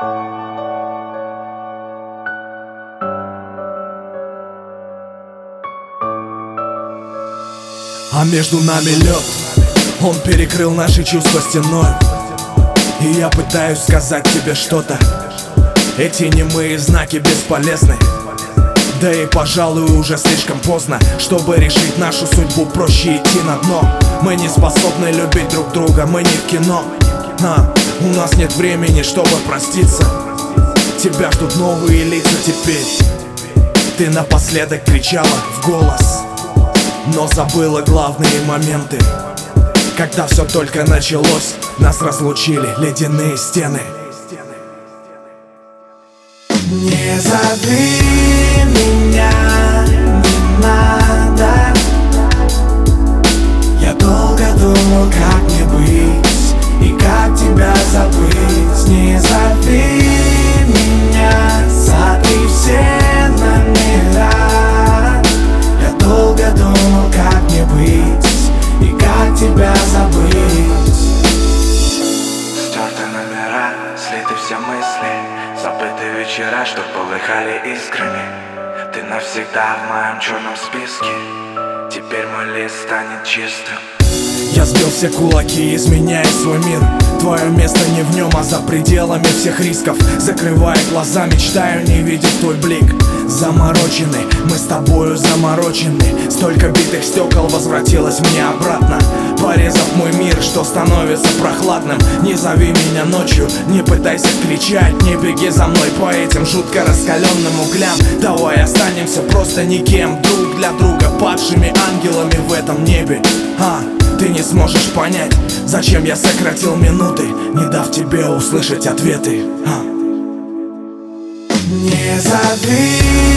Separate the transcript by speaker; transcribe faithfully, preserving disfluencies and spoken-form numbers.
Speaker 1: А между нами лед, он перекрыл наши чувства стеной. И я пытаюсь сказать тебе что-то. Эти немые знаки бесполезны. Да и, пожалуй, уже слишком поздно, чтобы решить нашу судьбу, проще идти на дно. Мы не способны любить друг друга, мы не в кино. а, У нас нет времени, чтобы проститься. Тебя ждут новые лица теперь. Ты напоследок кричала в голос, но забыла главные моменты. Когда все только началось, нас разлучили ледяные стены.
Speaker 2: Не зови меня, не надо. Я долго думал, как мне быть и как тебя забыть. Не зови меня, сотри все номера. Я долго думал, как мне быть и как тебя забыть. Стерты номера, слиты все мысли, забыты вечера, что полыхали искрами. Ты навсегда в моем черном списке, теперь мой лист станет чистым.
Speaker 1: Я сбил все кулаки, изменяя свой мир. Твое место не в нем, а за пределами всех рисков. Закрывая глаза, мечтаю не видеть твой блик. Заморочены, мы с тобою заморочены. Столько битых стекол возвратилось мне обратно, порезав мой мир, что становится прохладным. Не зови меня ночью, не пытайся кричать, не беги за мной по этим жутко раскаленным углям. Давай останемся просто никем, друг для друга, падшими ангелами в этом небе. А, ты не сможешь понять, зачем я сократил минуты, не дав тебе услышать ответы. а.
Speaker 2: Не зови